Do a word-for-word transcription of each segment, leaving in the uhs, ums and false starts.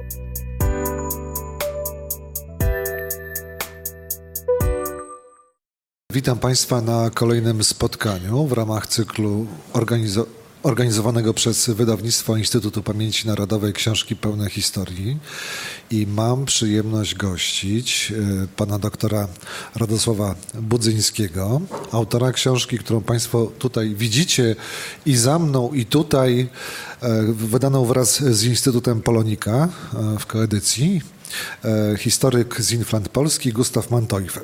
Witam Państwa na kolejnym spotkaniu w ramach cyklu organizo- organizowanego przez Wydawnictwo Instytutu Pamięci Narodowej Książki Pełne Historii i mam przyjemność gościć pana doktora Radosława Budzyńskiego, autora książki, którą Państwo tutaj widzicie i za mną, i tutaj, wydaną wraz z Instytutem Polonika w koedycji, historyk z Inflant Polski Gustaw Manteuffel.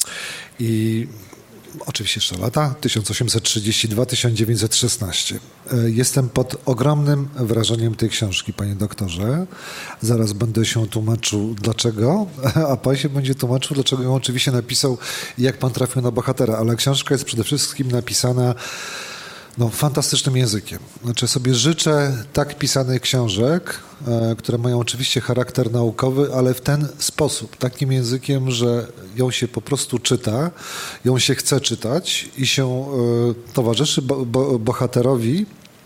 I oczywiście jeszcze lata, tysiąc osiemset trzydziesty drugi do tysiąc dziewięćset szesnastego. Jestem pod ogromnym wrażeniem tej książki, panie doktorze. Zaraz będę się tłumaczył dlaczego, a pan się będzie tłumaczył, dlaczego ją oczywiście napisał i jak pan trafił na bohatera. Ale książka jest przede wszystkim napisana no, fantastycznym językiem. Znaczy sobie życzę tak pisanych książek, e, które mają oczywiście charakter naukowy, ale w ten sposób, takim językiem, że ją się po prostu czyta, ją się chce czytać i się e, towarzyszy bo, bo, bohaterowi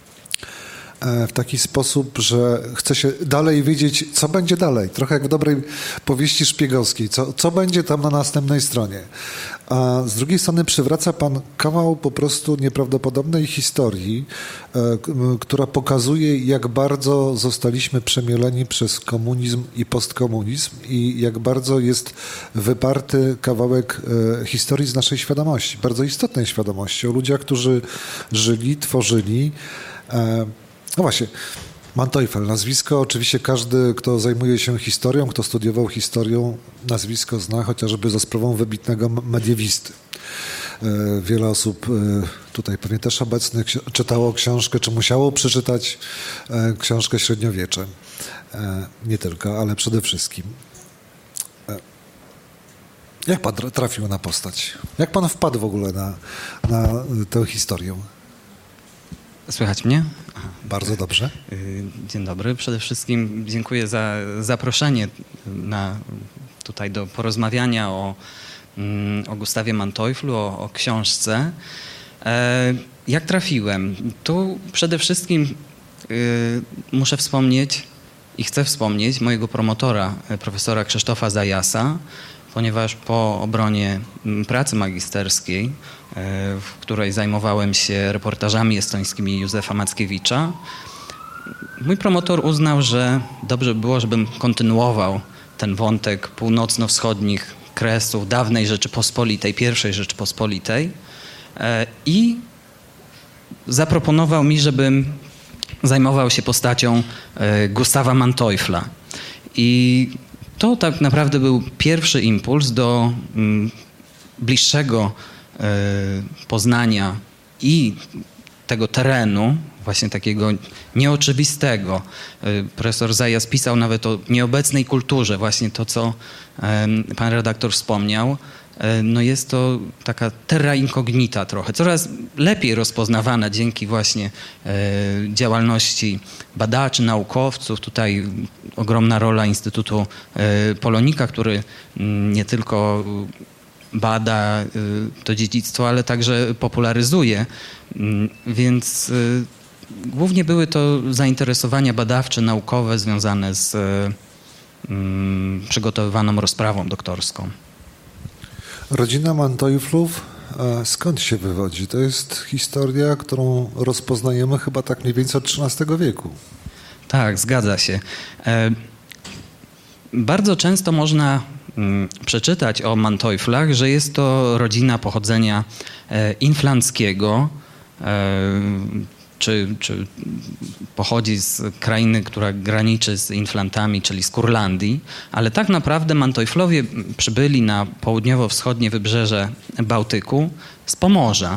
e, w taki sposób, że chce się dalej wiedzieć, co będzie dalej. Trochę jak w dobrej powieści szpiegowskiej, co, co będzie tam na następnej stronie. A z drugiej strony przywraca pan kawał po prostu nieprawdopodobnej historii, e, która pokazuje, jak bardzo zostaliśmy przemieleni przez komunizm i postkomunizm i jak bardzo jest wyparty kawałek e, historii z naszej świadomości, bardzo istotnej świadomości, o ludziach, którzy żyli, tworzyli. E, no właśnie, Manteuffel, nazwisko, oczywiście każdy, kto zajmuje się historią, kto studiował historię, nazwisko zna, chociażby za sprawą wybitnego mediewisty. Wiele osób tutaj pewnie też obecnych czytało książkę, czy musiało przeczytać książkę Średniowiecze. Nie tylko, ale przede wszystkim. Jak pan trafił na postać? Jak pan wpadł w ogóle na, na tę historię? Słychać mnie? Bardzo dobrze. Dzień dobry. Przede wszystkim dziękuję za zaproszenie na, tutaj do porozmawiania o, o Gustawie Manteuffelu, o, o książce. Jak trafiłem? Tu przede wszystkim muszę wspomnieć i chcę wspomnieć mojego promotora, profesora Krzysztofa Zajasa, ponieważ po obronie pracy magisterskiej, w której zajmowałem się reportażami estońskimi Józefa Mackiewicza, mój promotor uznał, że dobrze by było, żebym kontynuował ten wątek północno-wschodnich kresów dawnej Rzeczypospolitej, pierwszej Rzeczypospolitej i zaproponował mi, żebym zajmował się postacią Gustawa Manteuffela. I to tak naprawdę był pierwszy impuls do mm, bliższego y, poznania i tego terenu, właśnie takiego nieoczywistego. Y, profesor Zajas pisał nawet o nieobecnej kulturze, właśnie to, co y, pan redaktor wspomniał. Y, no jest to taka terra incognita trochę, coraz lepiej rozpoznawana dzięki właśnie y, działalności badaczy, naukowców. Tutaj ogromna rola Instytutu y, Polonika, który y, nie tylko bada y, to dziedzictwo, ale także popularyzuje. Y, więc y, głównie były to zainteresowania badawcze, naukowe związane z y, y, przygotowywaną rozprawą doktorską. Rodzina Manteufflów skąd się wywodzi? To jest historia, którą rozpoznajemy chyba tak mniej więcej od trzynastego wieku. Tak, zgadza się. E, bardzo często można m, przeczytać o Manteufflach, że jest to rodzina pochodzenia e, inflanckiego, e, czy, czy pochodzi z krainy, która graniczy z Inflantami, czyli z Kurlandii, ale tak naprawdę Manteufflowie przybyli na południowo-wschodnie wybrzeże Bałtyku z Pomorza.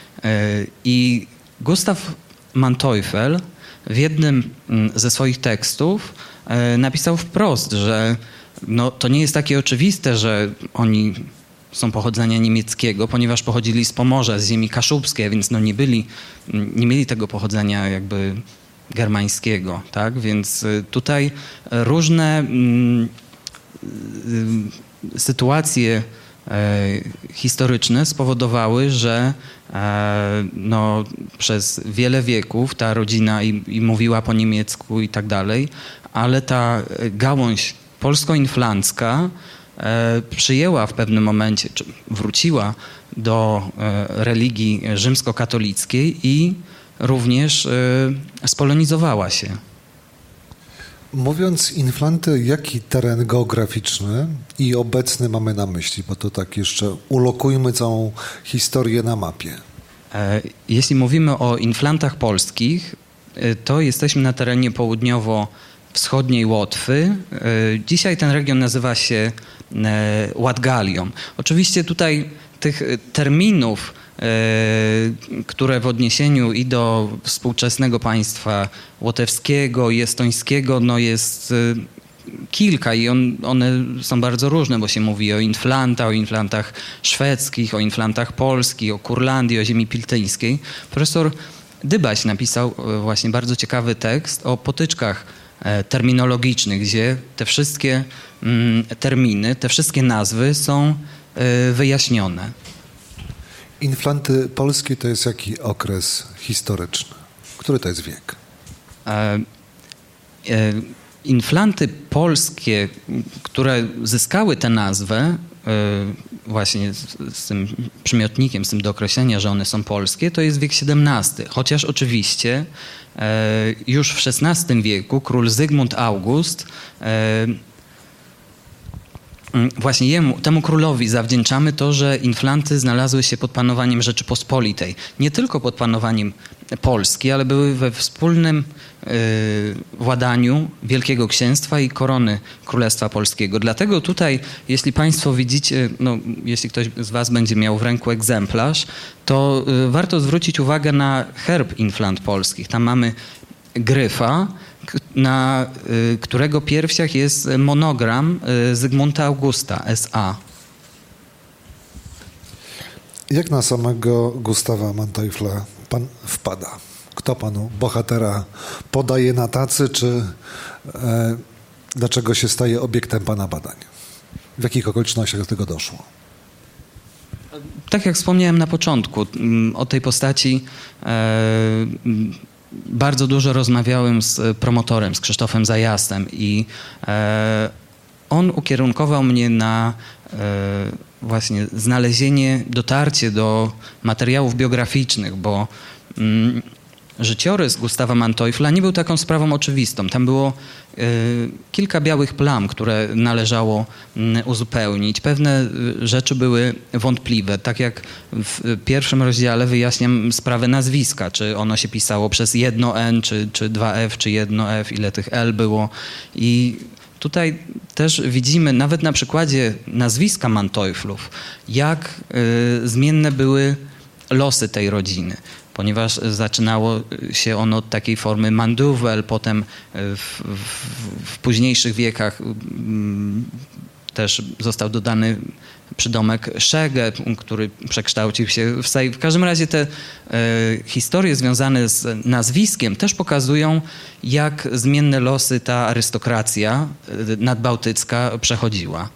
I Gustav Manteuffel w jednym ze swoich tekstów napisał wprost, że no, to nie jest takie oczywiste, że oni są pochodzenia niemieckiego, ponieważ pochodzili z Pomorza, z ziemi kaszubskiej, więc no nie byli, nie mieli tego pochodzenia jakby germańskiego, tak? Więc tutaj różne mm, sytuacje e, historyczne spowodowały, że e, no, przez wiele wieków ta rodzina i, i mówiła po niemiecku i tak dalej, ale ta gałąź polsko-inflancka przyjęła w pewnym momencie, czy wróciła do religii rzymskokatolickiej i również spolonizowała się. Mówiąc inflanty, jaki teren geograficzny i obecny mamy na myśli? Bo to tak jeszcze ulokujmy całą historię na mapie. Jeśli mówimy o inflantach polskich, to jesteśmy na terenie południowo-wschodniej Łotwy. Dzisiaj ten region nazywa się Latgalią. Oczywiście tutaj tych terminów, które w odniesieniu i do współczesnego państwa łotewskiego i estońskiego, no jest kilka i on, one są bardzo różne, bo się mówi o inflanta, o inflantach szwedzkich, o inflantach polskich, o Kurlandii, o ziemi piltyńskiej. Profesor Dybaś napisał właśnie bardzo ciekawy tekst o potyczkach terminologicznych, gdzie te wszystkie terminy, te wszystkie nazwy są wyjaśnione. Inflanty polskie to jest jaki okres historyczny? Który to jest wiek? E, e, inflanty polskie, które zyskały tę nazwę, e, właśnie z, z tym przymiotnikiem, z tym do określenia, że one są polskie, to jest wiek siedemnasty. Chociaż oczywiście e, już w szesnastym wieku król Zygmunt August e, Właśnie jemu, temu królowi zawdzięczamy to, że inflanty znalazły się pod panowaniem Rzeczypospolitej. Nie tylko pod panowaniem Polski, ale były we wspólnym y, władaniu Wielkiego Księstwa i korony Królestwa Polskiego. Dlatego tutaj, jeśli państwo widzicie, no, jeśli ktoś z was będzie miał w ręku egzemplarz, to y, warto zwrócić uwagę na herb inflant polskich. Tam mamy gryfa, na y, którego piersiach jest monogram y, Zygmunta Augusta S A. Jak na samego Gustawa Manteuffla pan wpada? Kto panu bohatera podaje na tacy, czy e, dlaczego się staje obiektem pana badań? W jakich okolicznościach do tego doszło? Tak jak wspomniałem na początku, o tej postaci e, bardzo dużo rozmawiałem z promotorem, z Krzysztofem Zajastem i e, on ukierunkował mnie na e, właśnie znalezienie, dotarcie do materiałów biograficznych, bo mm, życiorys Gustawa Manteuffla nie był taką sprawą oczywistą. Tam było y, kilka białych plam, które należało y, uzupełnić. Pewne y, rzeczy były wątpliwe. Tak jak w pierwszym rozdziale wyjaśniam sprawę nazwiska. Czy ono się pisało przez jedno N, czy, czy dwa F, czy jedno F, ile tych L było. I tutaj też widzimy, nawet na przykładzie nazwiska Manteufflów, jak y, zmienne były losy tej rodziny. Ponieważ zaczynało się ono od takiej formy Manduwel, potem w, w, w późniejszych wiekach m, też został dodany przydomek Szege, który przekształcił się w Sej. W każdym razie te e, historie związane z nazwiskiem też pokazują, jak zmienne losy ta arystokracja nadbałtycka przechodziła.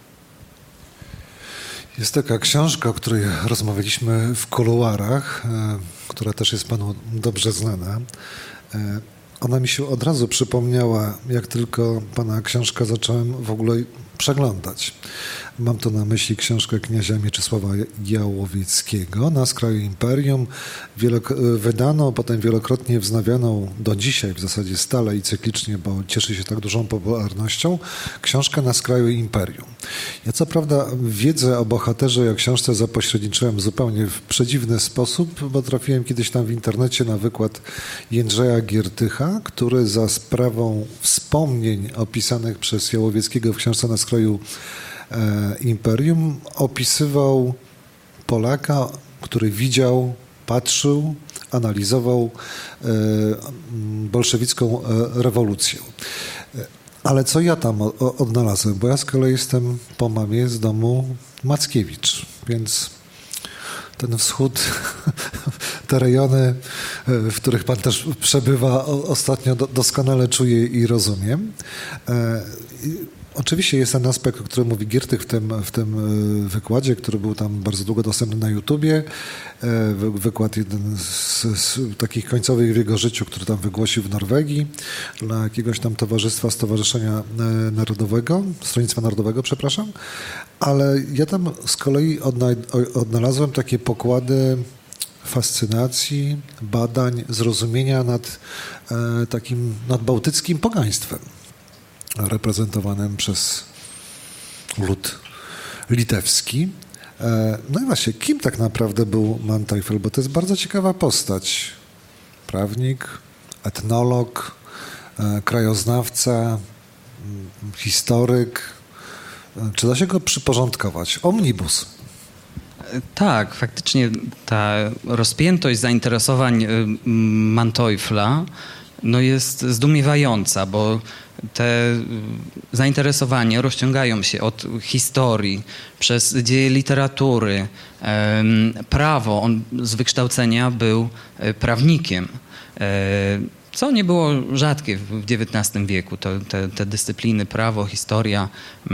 Jest taka książka, o której rozmawialiśmy w kuluarach, która też jest panu dobrze znana. Ona mi się od razu przypomniała, jak tylko pana książkę zacząłem w ogóle przeglądać. Mam tu na myśli książkę kniazia Mieczysława Jałowieckiego Na skraju imperium, wielok- wydaną, potem wielokrotnie wznawianą do dzisiaj w zasadzie stale i cyklicznie, bo cieszy się tak dużą popularnością, książkę Na skraju imperium. Ja co prawda wiedzę o bohaterze i o książce zapośredniczyłem zupełnie w przedziwny sposób, bo trafiłem kiedyś tam w internecie na wykład Jędrzeja Giertycha, który za sprawą wspomnień opisanych przez Jałowieckiego w książce Na skraju imperium opisywał Polaka, który widział, patrzył, analizował bolszewicką rewolucję. Ale co ja tam odnalazłem? Bo ja z kolei jestem po mamie z domu Mackiewicz, więc ten wschód, te rejony, w których pan też przebywa ostatnio, doskonale czuję i rozumiem. Oczywiście jest ten aspekt, o którym mówi Giertych w tym, w tym wykładzie, który był tam bardzo długo dostępny na YouTubie. Wykład jeden z, z takich końcowych w jego życiu, który tam wygłosił w Norwegii dla jakiegoś tam towarzystwa, Stowarzyszenia Narodowego, Stronnictwa Narodowego, przepraszam. Ale ja tam z kolei odnalazłem takie pokłady fascynacji, badań, zrozumienia nad e, takim nadbałtyckim pogaństwem reprezentowanym przez lud litewski. E, no i właśnie, kim tak naprawdę był Manteuffel? Bo to jest bardzo ciekawa postać. Prawnik, etnolog, e, krajoznawca, m, historyk. E, czy da się go przyporządkować? Omnibus. Tak, faktycznie ta rozpiętość zainteresowań Manteuffla no jest zdumiewająca, bo te zainteresowania rozciągają się od historii, przez dzieje literatury, prawo. On z wykształcenia był prawnikiem, co nie było rzadkie w dziewiętnastym wieku. To, te, te dyscypliny, prawo, historia,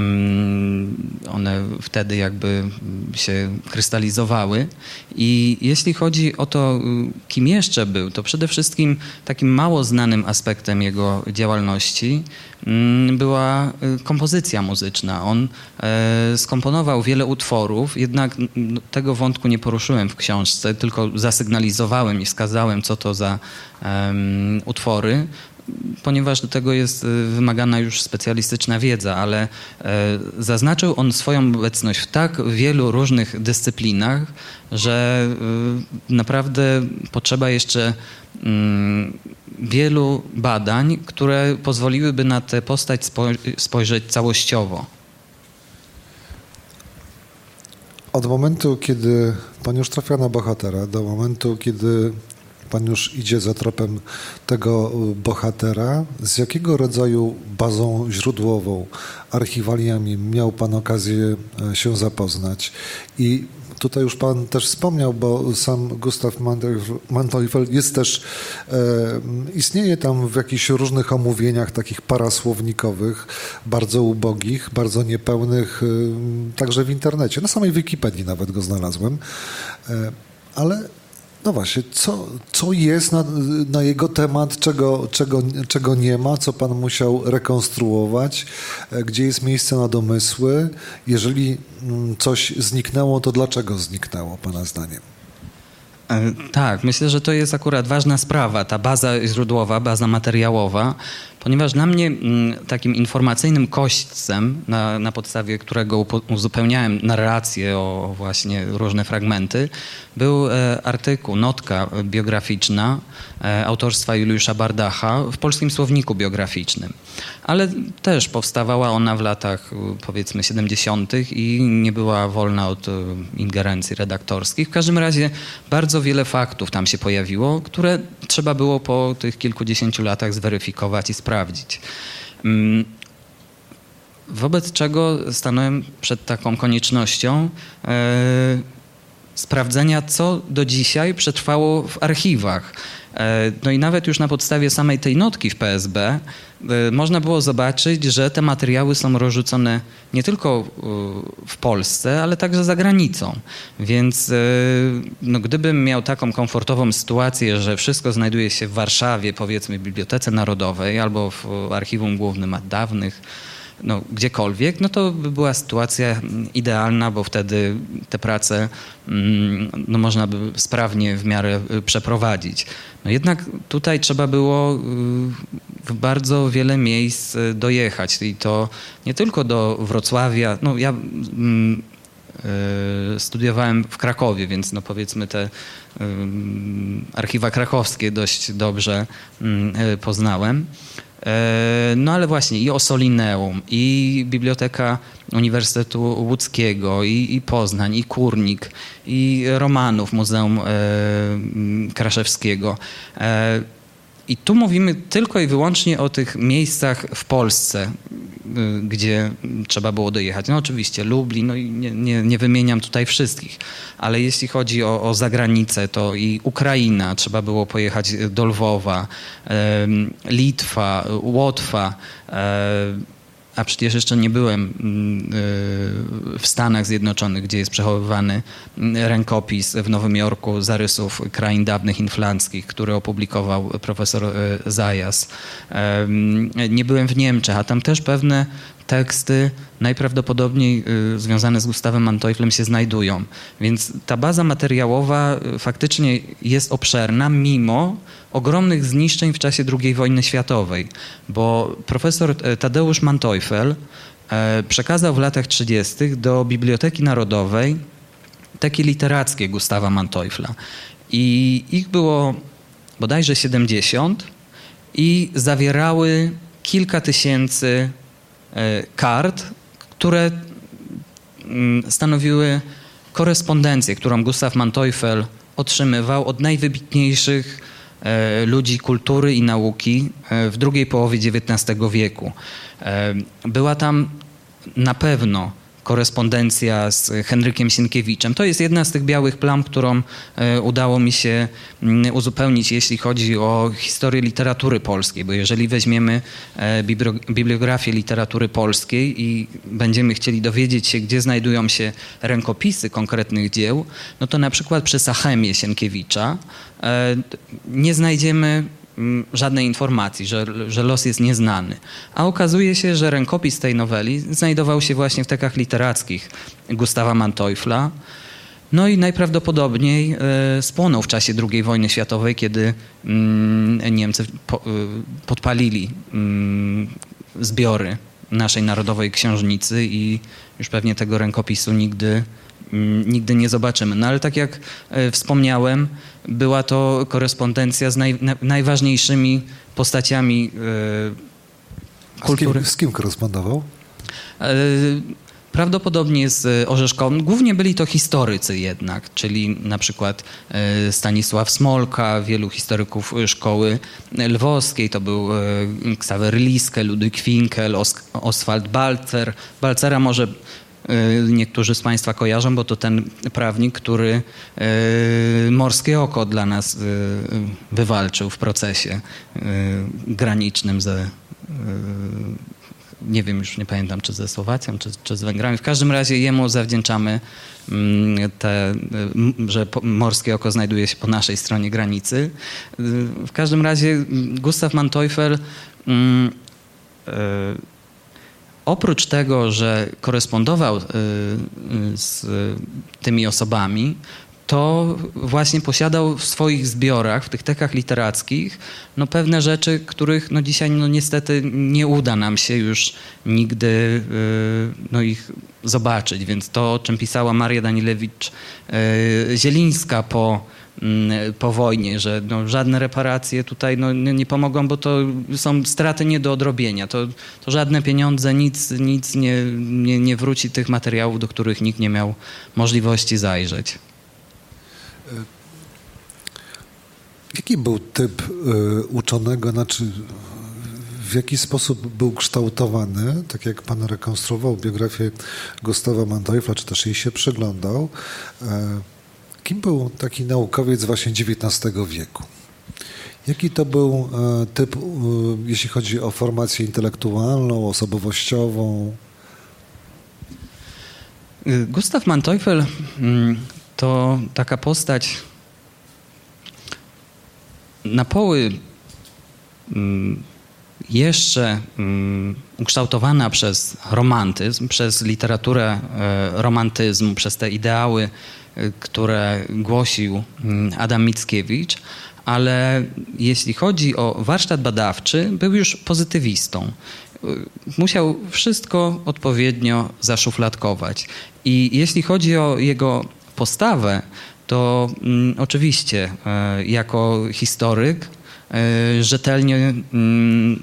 one wtedy jakby się krystalizowały. I jeśli chodzi o to, kim jeszcze był, to przede wszystkim takim mało znanym aspektem jego działalności była kompozycja muzyczna. On skomponował wiele utworów, jednak tego wątku nie poruszyłem w książce, tylko zasygnalizowałem i wskazałem, co to za um, utwory, ponieważ do tego jest wymagana już specjalistyczna wiedza, ale e, zaznaczył on swoją obecność w tak wielu różnych dyscyplinach, że e, naprawdę potrzeba jeszcze mm, wielu badań, które pozwoliłyby na tę postać spojrzeć całościowo. Od momentu, kiedy pan już trafia na bohatera, do momentu, kiedy pan już idzie za tropem tego bohatera, z jakiego rodzaju bazą źródłową, archiwaliami miał pan okazję się zapoznać? I tutaj już pan też wspomniał, bo sam Gustav Manteuffel jest też, e, istnieje tam w jakichś różnych omówieniach takich parasłownikowych, bardzo ubogich, bardzo niepełnych, e, także w internecie. Na samej Wikipedii nawet go znalazłem. E, ale no właśnie, co, co jest na, na jego temat, czego, czego, czego nie ma, co pan musiał rekonstruować, gdzie jest miejsce na domysły? Jeżeli coś zniknęło, to dlaczego zniknęło, pana zdaniem? Tak, myślę, że to jest akurat ważna sprawa, ta baza źródłowa, baza materiałowa, ponieważ dla mnie takim informacyjnym kośćcem, na, na podstawie którego uzupełniałem narrację o właśnie różne fragmenty, był artykuł, notka biograficzna autorstwa Juliusza Bardacha w Polskim Słowniku Biograficznym. Ale też powstawała ona w latach powiedzmy siedemdziesiątych i nie była wolna od ingerencji redaktorskich. W każdym razie bardzo wiele faktów tam się pojawiło, które trzeba było po tych kilkudziesięciu latach zweryfikować i sprawdzić. Wobec czego stanąłem przed taką koniecznością e, sprawdzenia, co do dzisiaj przetrwało w archiwach. E, no i nawet już na podstawie samej tej notki w P S B e, można było zobaczyć, że te materiały są rozrzucone nie tylko e, w Polsce, ale także za granicą. Więc e, no, gdybym miał taką komfortową sytuację, że wszystko znajduje się w Warszawie, powiedzmy w Bibliotece Narodowej albo w Archiwum Głównym od dawnych, no, gdziekolwiek, no to by była sytuacja idealna, bo wtedy te prace no, można by sprawnie w miarę przeprowadzić. No jednak tutaj trzeba było w bardzo wiele miejsc dojechać i to nie tylko do Wrocławia. No ja mm, y, studiowałem w Krakowie, więc no powiedzmy te y, archiwa krakowskie dość dobrze y, poznałem. No ale właśnie i Ossolineum, i Biblioteka Uniwersytetu Łódzkiego, i, i Poznań, i Kurnik, i Romanów, Muzeum e, Kraszewskiego. E, I tu mówimy tylko i wyłącznie o tych miejscach w Polsce, gdzie trzeba było dojechać. No oczywiście Lublin, no i nie, nie, nie wymieniam tutaj wszystkich, ale jeśli chodzi o, o zagranicę, to i Ukraina, trzeba było pojechać do Lwowa, e, Litwa, Łotwa, e, a przecież jeszcze nie byłem w Stanach Zjednoczonych, gdzie jest przechowywany rękopis w Nowym Jorku zarysów krain dawnych inflanckich, który opublikował profesor Zаяz. Nie byłem w Niemczech, a tam też pewne teksty najprawdopodobniej związane z Gustawem Manteufflem się znajdują. Więc ta baza materiałowa faktycznie jest obszerna, mimo ogromnych zniszczeń w czasie drugiej wojny światowej, bo profesor Tadeusz Manteuffel przekazał w latach trzydziestych do Biblioteki Narodowej teki literackie Gustawa Manteuffla. I ich było bodajże siedemdziesiąt i zawierały kilka tysięcy kart, które stanowiły korespondencję, którą Gustav Manteuffel otrzymywał od najwybitniejszych ludzi kultury i nauki w drugiej połowie dziewiętnastego wieku. Była tam na pewno korespondencja z Henrykiem Sienkiewiczem. To jest jedna z tych białych plam, którą udało mi się uzupełnić, jeśli chodzi o historię literatury polskiej, bo jeżeli weźmiemy bibliografię literatury polskiej i będziemy chcieli dowiedzieć się, gdzie znajdują się rękopisy konkretnych dzieł, no to na przykład przy Sachemie Sienkiewicza nie znajdziemy żadnej informacji, że, że los jest nieznany. A okazuje się, że rękopis tej noweli znajdował się właśnie w tekach literackich Gustawa Manteuffla. No i najprawdopodobniej e, spłonął w czasie drugiej wojny światowej, kiedy mm, Niemcy po, e, podpalili mm, zbiory naszej Narodowej Książnicy i już pewnie tego rękopisu nigdy nigdy nie zobaczymy. No ale tak jak wspomniałem, była to korespondencja z naj, na, najważniejszymi postaciami e, kultury. Z kim, z kim korespondował? E, prawdopodobnie z Orzeszką. Głównie byli to historycy jednak, czyli na przykład e, Stanisław Smolka, wielu historyków szkoły lwowskiej, to był e, Ksawery Liske, Ludwik Finkel, Os, Oswald Balcer. Balcera może niektórzy z Państwa kojarzą, bo to ten prawnik, który y, morskie oko dla nas y, wywalczył w procesie y, granicznym ze, y, nie wiem, już nie pamiętam, czy ze Słowacją, czy, czy z Węgrami. W każdym razie jemu zawdzięczamy y, te, y, że po, morskie oko znajduje się po naszej stronie granicy. Y, w każdym razie Gustav Manteuffel y, y, oprócz tego, że korespondował z tymi osobami, to właśnie posiadał w swoich zbiorach, w tych tekach literackich, no pewne rzeczy, których no dzisiaj no niestety nie uda nam się już nigdy no ich zobaczyć. Więc to, o czym pisała Maria Danielewicz-Zielińska po po wojnie, że no, żadne reparacje tutaj no, nie, nie pomogą, bo to są straty nie do odrobienia. To, to żadne pieniądze, nic, nic nie, nie, nie wróci tych materiałów, do których nikt nie miał możliwości zajrzeć. Jaki był typ y, uczonego, znaczy w jaki sposób był kształtowany, tak jak pan rekonstruował biografię Gustawa Manteuffla, czy też jej się przyglądał, y, kim był taki naukowiec właśnie dziewiętnastego wieku? Jaki to był e, typ, e, jeśli chodzi o formację intelektualną, osobowościową? Gustav Manteuffel to taka postać na poły jeszcze ukształtowana przez romantyzm, przez literaturę romantyzmu, przez te ideały, które głosił Adam Mickiewicz, ale jeśli chodzi o warsztat badawczy, był już pozytywistą. Musiał wszystko odpowiednio zaszufladkować. I jeśli chodzi o jego postawę, to mm, oczywiście e, jako historyk e, rzetelnie mm,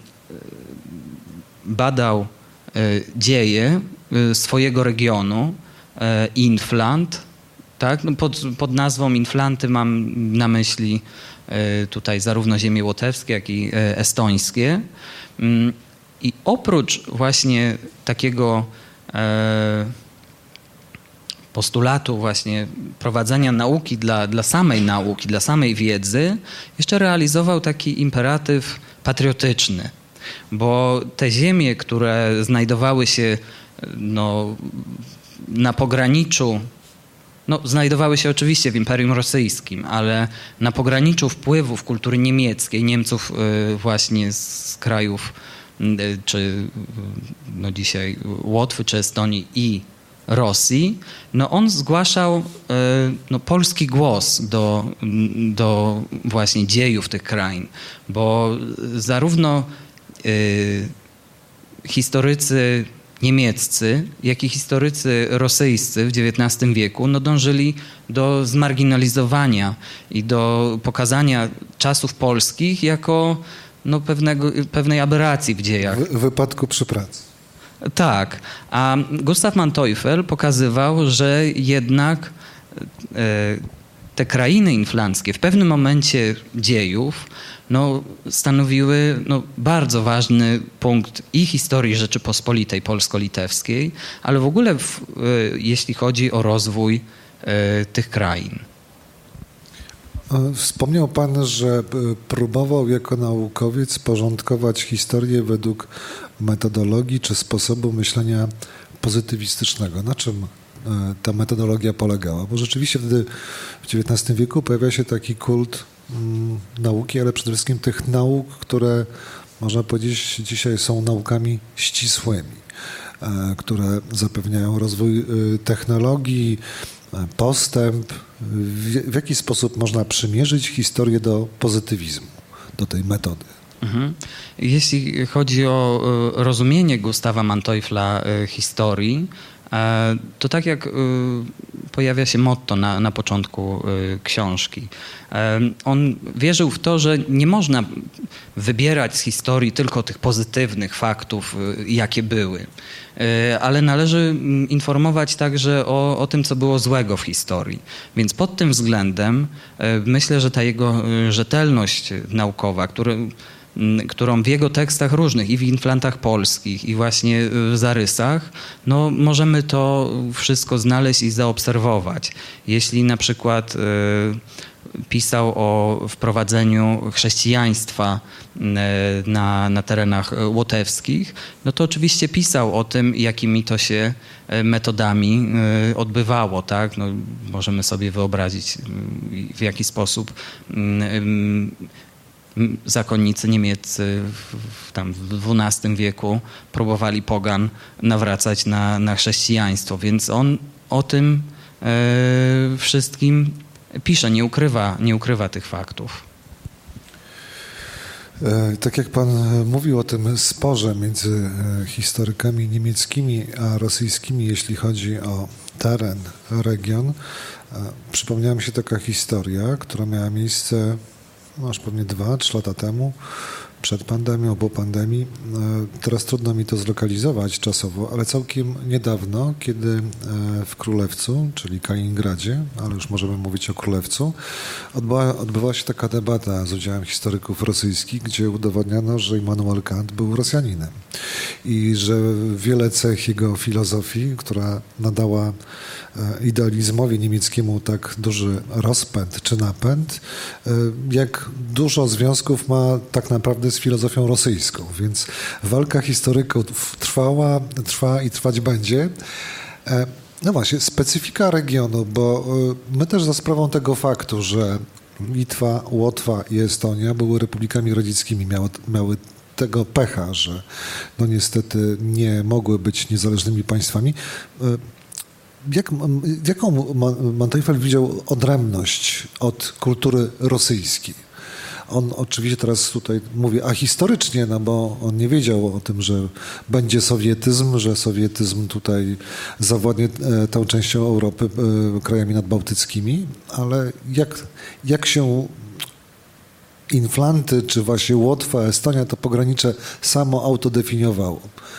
badał e, dzieje e, swojego regionu, e, Inflant. Tak? No pod, pod nazwą Inflanty mam na myśli e, tutaj zarówno ziemie łotewskie, jak i e, estońskie. Mm, I oprócz właśnie takiego e, postulatu właśnie prowadzenia nauki dla, dla samej nauki, dla samej wiedzy, jeszcze realizował taki imperatyw patriotyczny. bo te ziemie, które znajdowały się no, na pograniczu, no, znajdowały się oczywiście w Imperium Rosyjskim, ale na pograniczu wpływów kultury niemieckiej, Niemców y, właśnie z krajów y, czy no dzisiaj Łotwy czy Estonii i Rosji, no on zgłaszał y, no, polski głos do, do właśnie dziejów tych krain, bo zarówno y, historycy niemieccy, jak i historycy rosyjscy w dziewiętnastym wieku no, dążyli do zmarginalizowania i do pokazania czasów polskich jako no, pewnego, pewnej aberracji w dziejach. W wypadku przy pracy. Tak, a Gustav Manteuffel pokazywał, że jednak e, te krainy inflanckie w pewnym momencie dziejów no, stanowiły no, bardzo ważny punkt i historii Rzeczypospolitej polsko-litewskiej, ale w ogóle w, e, jeśli chodzi o rozwój e, tych krain. Wspomniał pan, że próbował jako naukowiec porządkować historię według metodologii czy sposobu myślenia pozytywistycznego. Na czym ta metodologia polegała? Bo rzeczywiście wtedy w dziewiętnastym wieku pojawia się taki kult mm, nauki, ale przede wszystkim tych nauk, które można powiedzieć dzisiaj są naukami ścisłymi, e, które zapewniają rozwój e, technologii, postęp. W, w jaki sposób można przymierzyć historię do pozytywizmu, do tej metody? Mhm. Jeśli chodzi o rozumienie Gustawa Manteuffla historii, to tak jak pojawia się motto na, na początku książki. On wierzył w to, że nie można wybierać z historii tylko tych pozytywnych faktów, jakie były, ale należy informować także o, o tym, co było złego w historii. Więc pod tym względem myślę, że ta jego rzetelność naukowa, który którą w jego tekstach różnych, i w Inflantach polskich, i właśnie w zarysach, no możemy to wszystko znaleźć i zaobserwować. Jeśli na przykład y, pisał o wprowadzeniu chrześcijaństwa y, na, na terenach łotewskich, no to oczywiście pisał o tym, jakimi to się metodami y, odbywało, tak? No, możemy sobie wyobrazić, y, w jaki sposób y, y, zakonnicy niemieccy w, w, tam w dwunastym wieku próbowali pogan nawracać na, na chrześcijaństwo, więc on o tym e, wszystkim pisze, nie ukrywa, nie ukrywa tych faktów. E, tak jak pan mówił o tym sporze między historykami niemieckimi a rosyjskimi, jeśli chodzi o teren, region, e, przypomniała mi się taka historia, która miała miejsce no, aż pewnie dwa, trzy lata temu, przed pandemią, po pandemii. Teraz trudno mi to zlokalizować czasowo, ale całkiem niedawno, kiedy w Królewcu, czyli Kaliningradzie, ale już możemy mówić o Królewcu, odbyła, odbywała się taka debata z udziałem historyków rosyjskich, gdzie udowodniono, że Immanuel Kant był Rosjaninem i że wiele cech jego filozofii, która nadała idealizmowi niemieckiemu tak duży rozpęd czy napęd, jak dużo związków ma tak naprawdę z filozofią rosyjską, więc walka historyków trwała, trwa i trwać będzie. No właśnie, specyfika regionu, bo my też za sprawą tego faktu, że Litwa, Łotwa i Estonia były republikami radzieckimi, miały, miały tego pecha, że no niestety nie mogły być niezależnymi państwami. Jak, jaką Manteuffel widział odrębność od kultury rosyjskiej? On oczywiście teraz tutaj mówi ahistorycznie, no bo on nie wiedział o tym, że będzie sowietyzm, że sowietyzm tutaj zawładnie tą częścią Europy, krajami nadbałtyckimi, ale jak, jak się Inflanty, czy właśnie Łotwa, Estonia, to pogranicze samo autodefiniowało?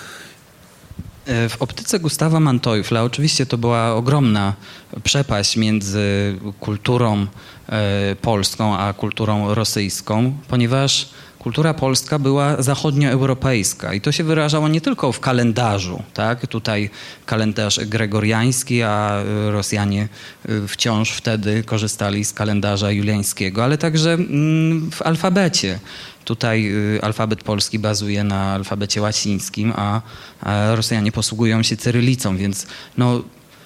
W optyce Gustawa Manteuffla oczywiście to była ogromna przepaść między kulturą polską a kulturą rosyjską, ponieważ kultura polska była zachodnioeuropejska i to się wyrażało nie tylko w kalendarzu, tak? Tutaj kalendarz gregoriański, a Rosjanie wciąż wtedy korzystali z kalendarza juliańskiego, ale także w alfabecie. Tutaj alfabet polski bazuje na alfabecie łacińskim, a Rosjanie posługują się cyrylicą, więc no,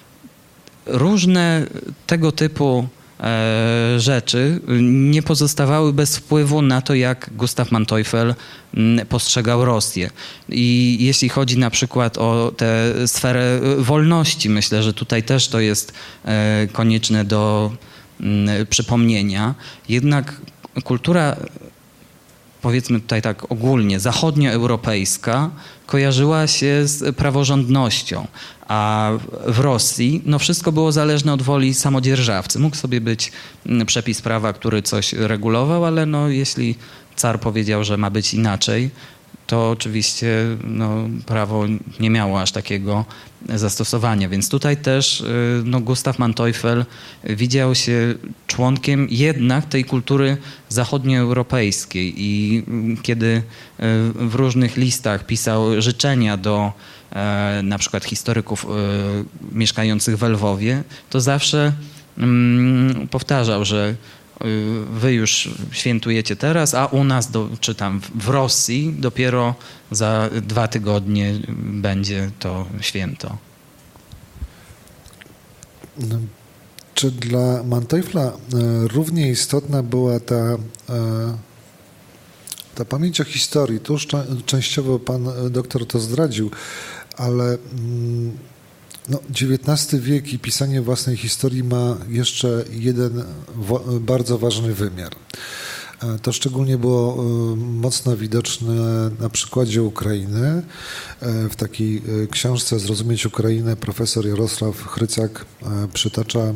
różne tego typu rzeczy nie pozostawały bez wpływu na to, jak Gustav Manteuffel postrzegał Rosję. I jeśli chodzi na przykład o tę sferę wolności, myślę, że tutaj też to jest konieczne do przypomnienia. Jednak kultura, powiedzmy tutaj tak ogólnie, zachodnioeuropejska kojarzyła się z praworządnością, a w Rosji no wszystko było zależne od woli samodzierżawcy. Mógł sobie być przepis prawa, który coś regulował, ale no jeśli car powiedział, że ma być inaczej, to oczywiście no, prawo nie miało aż takiego zastosowania. Więc tutaj też no, Gustav Manteuffel widział się członkiem jednak tej kultury zachodnioeuropejskiej i kiedy w różnych listach pisał życzenia do na przykład historyków mieszkających w Lwowie, to zawsze powtarzał, że wy już świętujecie teraz, a u nas, do, czy tam w Rosji dopiero za dwa tygodnie będzie to święto. Czy dla Manteuffla równie istotna była ta, ta pamięć o historii? Tu już częściowo pan doktor to zdradził, ale no, dziewiętnasty wiek i pisanie własnej historii ma jeszcze jeden bardzo ważny wymiar. To szczególnie było mocno widoczne na przykładzie Ukrainy. W takiej książce Zrozumieć Ukrainę profesor Jarosław Chrycak przytacza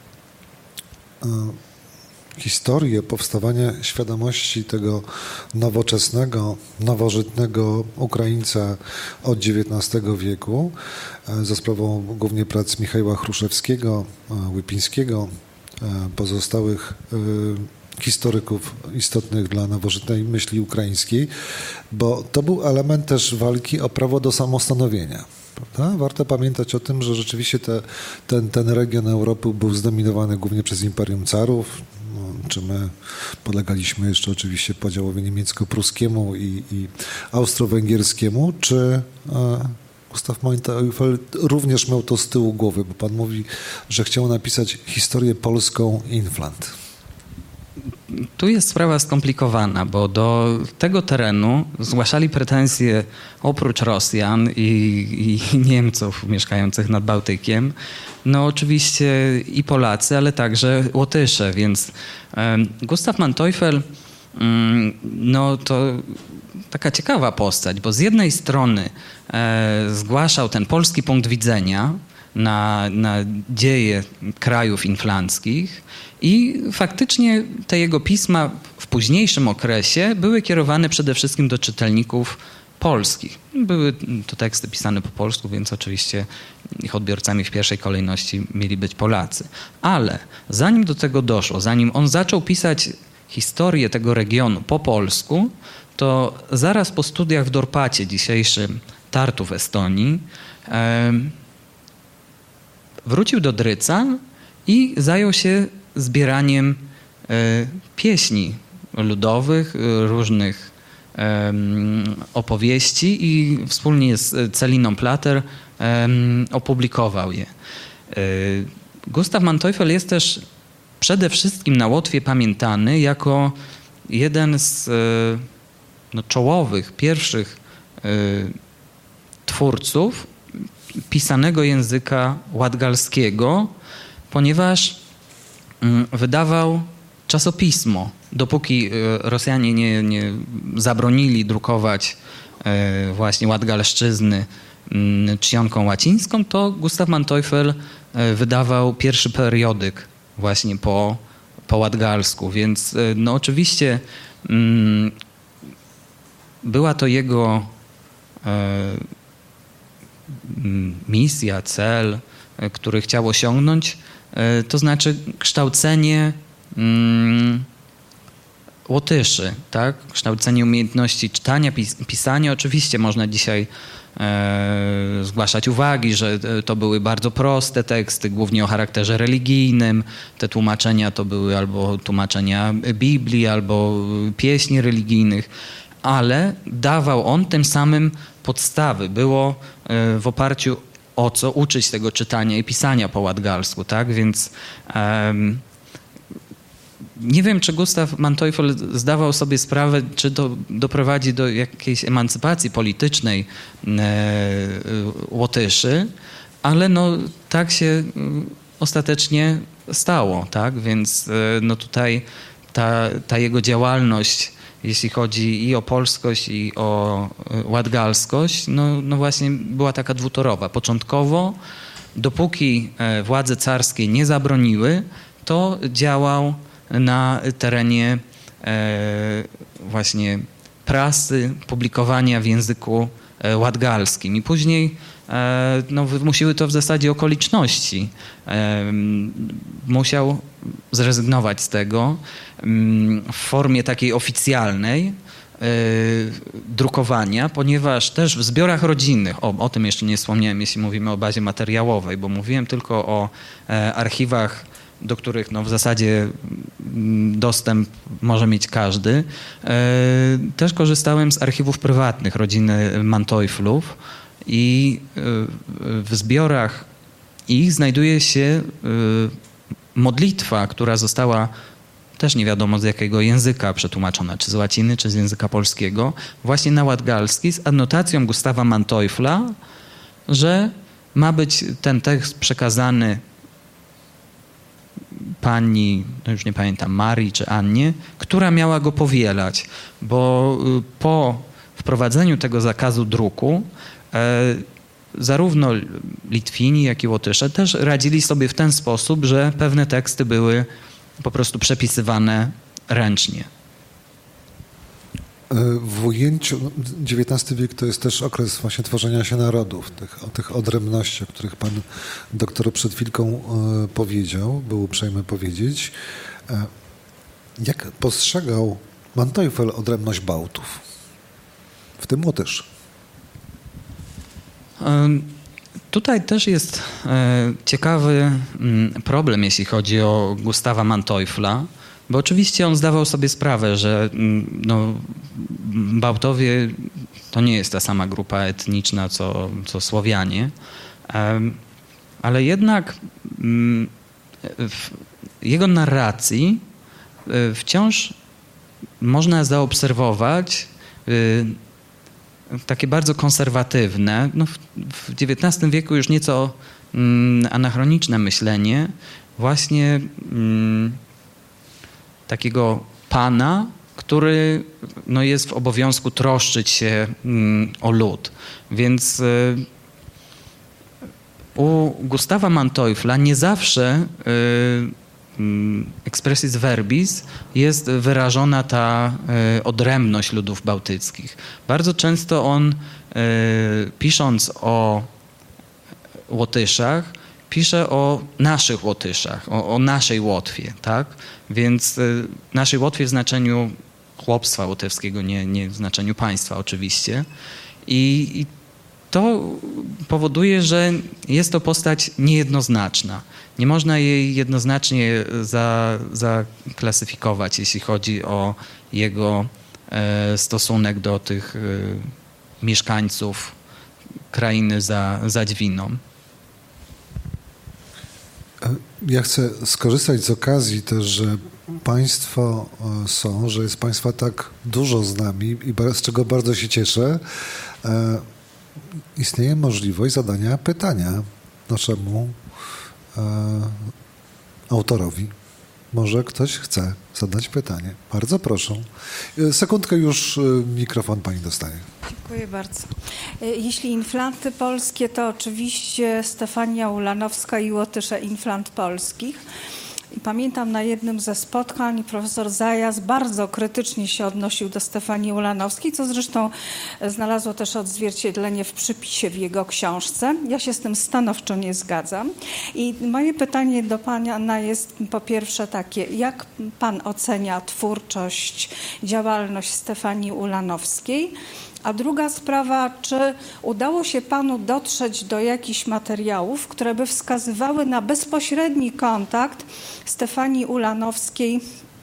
historię powstawania świadomości tego nowoczesnego, nowożytnego Ukraińca od dziewiętnastego wieku za sprawą głównie prac Michała Chruszewskiego, Łypińskiego, pozostałych historyków istotnych dla nowożytnej myśli ukraińskiej, bo to był element też walki o prawo do samostanowienia. Prawda? Warto pamiętać o tym, że rzeczywiście te, ten, ten region Europy był zdominowany głównie przez Imperium Carów, no, czy my podlegaliśmy jeszcze oczywiście podziałowi niemiecko-pruskiemu i, i austro-węgierskiemu, czy e, Gustav Manteuffel również miał to z tyłu głowy, bo pan mówi, że chciał napisać historię polską Inflant. Tu jest sprawa skomplikowana, bo do tego terenu zgłaszali pretensje oprócz Rosjan i, i Niemców mieszkających nad Bałtykiem, no oczywiście i Polacy, ale także Łotysze, więc um, Gustav Manteuffel um, no to taka ciekawa postać, bo z jednej strony e, zgłaszał ten polski punkt widzenia na, na dzieje krajów inflanckich i faktycznie te jego pisma w późniejszym okresie były kierowane przede wszystkim do czytelników polskich. Były to teksty pisane po polsku, więc oczywiście ich odbiorcami w pierwszej kolejności mieli być Polacy. Ale zanim do tego doszło, zanim on zaczął pisać historię tego regionu po polsku, to zaraz po studiach w Dorpacie, dzisiejszym Tartu w Estonii, e, wrócił do Dryca i zajął się zbieraniem e, pieśni ludowych, różnych e, opowieści i wspólnie z Celiną Plater e, opublikował je. E, Gustav Manteuffel jest też przede wszystkim na Łotwie pamiętany jako jeden z e, no, czołowych, pierwszych e, twórców pisanego języka ładgalskiego, ponieważ wydawał czasopismo. Dopóki Rosjanie nie, nie zabronili drukować właśnie ładgalszczyzny czcionką łacińską, to Gustav Manteuffel wydawał pierwszy periodyk właśnie po, po ładgalsku. Więc no oczywiście była to jego misja, cel, który chciał osiągnąć, to znaczy kształcenie Łotyszy, tak? Kształcenie umiejętności czytania, pis- pisania. Oczywiście można dzisiaj e, zgłaszać uwagi, że to były bardzo proste teksty, głównie o charakterze religijnym. Te tłumaczenia to były albo tłumaczenia Biblii, albo pieśni religijnych, ale dawał on tym samym podstawy. Było e, w oparciu o co uczyć tego czytania i pisania po ładgalsku, tak? Więc e, nie wiem, czy Gustav Manteuffel zdawał sobie sprawę, czy to doprowadzi do jakiejś emancypacji politycznej e, Łotyszy, ale no tak się ostatecznie stało, tak? Więc e, no tutaj ta, ta jego działalność, jeśli chodzi i o polskość, i o ładgalskość, no, no właśnie była taka dwutorowa. Początkowo, dopóki władze carskie nie zabroniły, to działał na terenie e, właśnie prasy, publikowania w języku e, ładgalskim. I później e, no, wymusiły to w zasadzie okoliczności. E, musiał zrezygnować z tego m, w formie takiej oficjalnej e, drukowania, ponieważ też w zbiorach rodzinnych, o, o tym jeszcze nie wspomniałem, jeśli mówimy o bazie materiałowej, bo mówiłem tylko o e, archiwach, do których no, w zasadzie dostęp może mieć każdy. Też korzystałem z archiwów prywatnych rodziny Manteufflów i w zbiorach ich znajduje się modlitwa, która została też nie wiadomo z jakiego języka przetłumaczona, czy z łaciny, czy z języka polskiego, właśnie na ładgalski z adnotacją Gustawa Manteuffla, że ma być ten tekst przekazany pani, no już nie pamiętam, Marii czy Annie, która miała go powielać, bo po wprowadzeniu tego zakazu druku e, zarówno Litwini, jak i Łotysze też radzili sobie w ten sposób, że pewne teksty były po prostu przepisywane ręcznie. W ujęciu, dziewiętnasty wiek to jest też okres właśnie tworzenia się narodów, tych, o tych odrębności, o których pan doktor przed chwilką e, powiedział, był uprzejmy powiedzieć. E, jak postrzegał Manteuffel odrębność Bałtów, w tym Łotyszy? E, tutaj też jest e, ciekawy m, problem, jeśli chodzi o Gustawa Manteuffla, bo oczywiście on zdawał sobie sprawę, że no, Bałtowie to nie jest ta sama grupa etniczna, co, co Słowianie, ale jednak w jego narracji wciąż można zaobserwować takie bardzo konserwatywne, no w, w dziewiętnastym wieku już nieco anachroniczne myślenie właśnie takiego pana, który no, jest w obowiązku troszczyć się mm, o lud. Więc y, u Gustawa Manteuffla nie zawsze y, y, expressis verbis jest wyrażona ta y, odrębność ludów bałtyckich. Bardzo często on, y, pisząc o Łotyszach, pisze o naszych Łotyszach, o, o naszej Łotwie, tak? Więc y, naszej Łotwie w znaczeniu chłopstwa łotewskiego, nie, nie w znaczeniu państwa oczywiście. I, I to powoduje, że jest to postać niejednoznaczna. Nie można jej jednoznacznie za, zaklasyfikować, jeśli chodzi o jego e, stosunek do tych e, mieszkańców krainy za, za Dźwiną. Ja chcę skorzystać z okazji też, że państwo są, że jest państwa tak dużo z nami i z czego bardzo się cieszę. E, istnieje możliwość zadania pytania naszemu e, autorowi. Może ktoś chce zadać pytanie. Bardzo proszę. Sekundkę, już mikrofon pani dostanie. Dziękuję bardzo. Jeśli inflanty polskie, to oczywiście Stefania Ulanowska i Łotysze inflant polskich. I pamiętam na jednym ze spotkań profesor Zajaz bardzo krytycznie się odnosił do Stefanii Ulanowskiej, co zresztą znalazło też odzwierciedlenie w przypisie w jego książce. Ja się z tym stanowczo nie zgadzam. I moje pytanie do pana jest po pierwsze takie, jak pan ocenia twórczość, działalność Stefanii Ulanowskiej? A druga sprawa, czy udało się panu dotrzeć do jakichś materiałów, które by wskazywały na bezpośredni kontakt Stefanii Ulanowskiej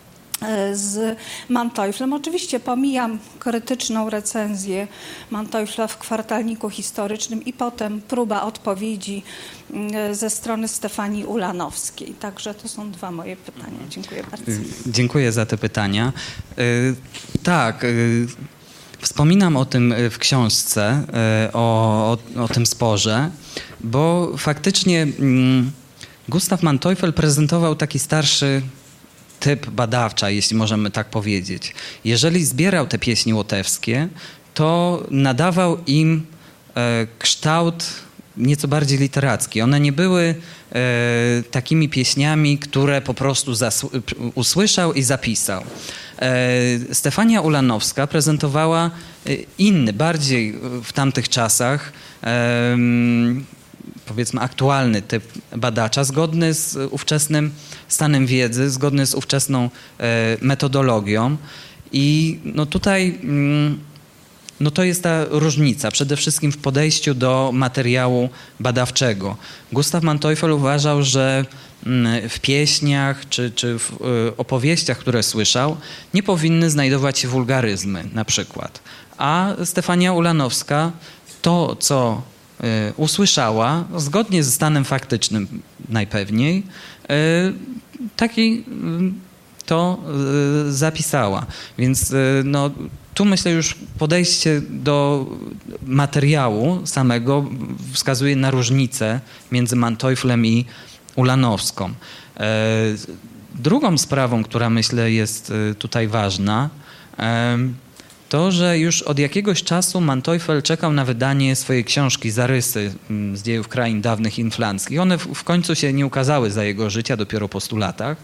z Manteufflem? Oczywiście pomijam krytyczną recenzję Manteuffla w kwartalniku historycznym i potem próba odpowiedzi ze strony Stefanii Ulanowskiej. Także to są dwa moje pytania. Dziękuję bardzo. Dziękuję za te pytania. Yy, tak, yy, wspominam o tym w książce, yy, o, o, o tym sporze, bo faktycznie yy, Gustav Manteuffel prezentował taki starszy typ badawcza, jeśli możemy tak powiedzieć. Jeżeli zbierał te pieśni łotewskie, to nadawał im e, kształt nieco bardziej literacki. One nie były e, takimi pieśniami, które po prostu zasł- usłyszał i zapisał. E, Stefania Ulanowska prezentowała inny, bardziej w tamtych czasach e, powiedzmy aktualny typ badacza, zgodny z ówczesnym stanem wiedzy, zgodny z ówczesną e, metodologią. I no tutaj mm, no to jest ta różnica, przede wszystkim w podejściu do materiału badawczego. Gustav Manteuffel uważał, że mm, w pieśniach czy, czy w y, opowieściach, które słyszał, nie powinny znajdować się wulgaryzmy na przykład. A Stefania Ulanowska to, co y, usłyszała, zgodnie ze stanem faktycznym najpewniej, y, taki y, to y, zapisała. Więc y, no, tu myślę już podejście do materiału samego wskazuje na różnicę między Manteufflem i Ulanowską. Y, drugą sprawą, która myślę jest y, tutaj ważna, y, to, że już od jakiegoś czasu Manteuffel czekał na wydanie swojej książki Zarysy z dziejów krain dawnych inflanckich. One w, w końcu się nie ukazały za jego życia, dopiero po stu latach.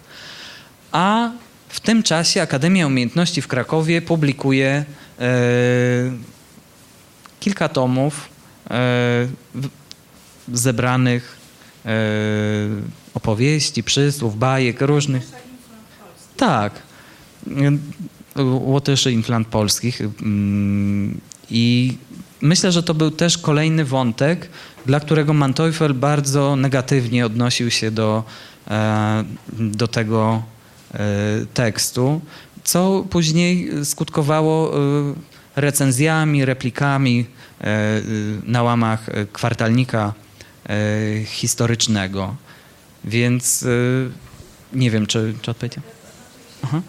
A w tym czasie Akademia Umiejętności w Krakowie publikuje e, kilka tomów e, zebranych e, opowieści, przysłów, bajek różnych. Tak. Łotyszy Inflant polskich. I myślę, że to był też kolejny wątek, dla którego Manteuffel bardzo negatywnie odnosił się do, do tego tekstu, co później skutkowało recenzjami, replikami na łamach kwartalnika historycznego. Więc nie wiem, czy, czy odpowiedział? Aha.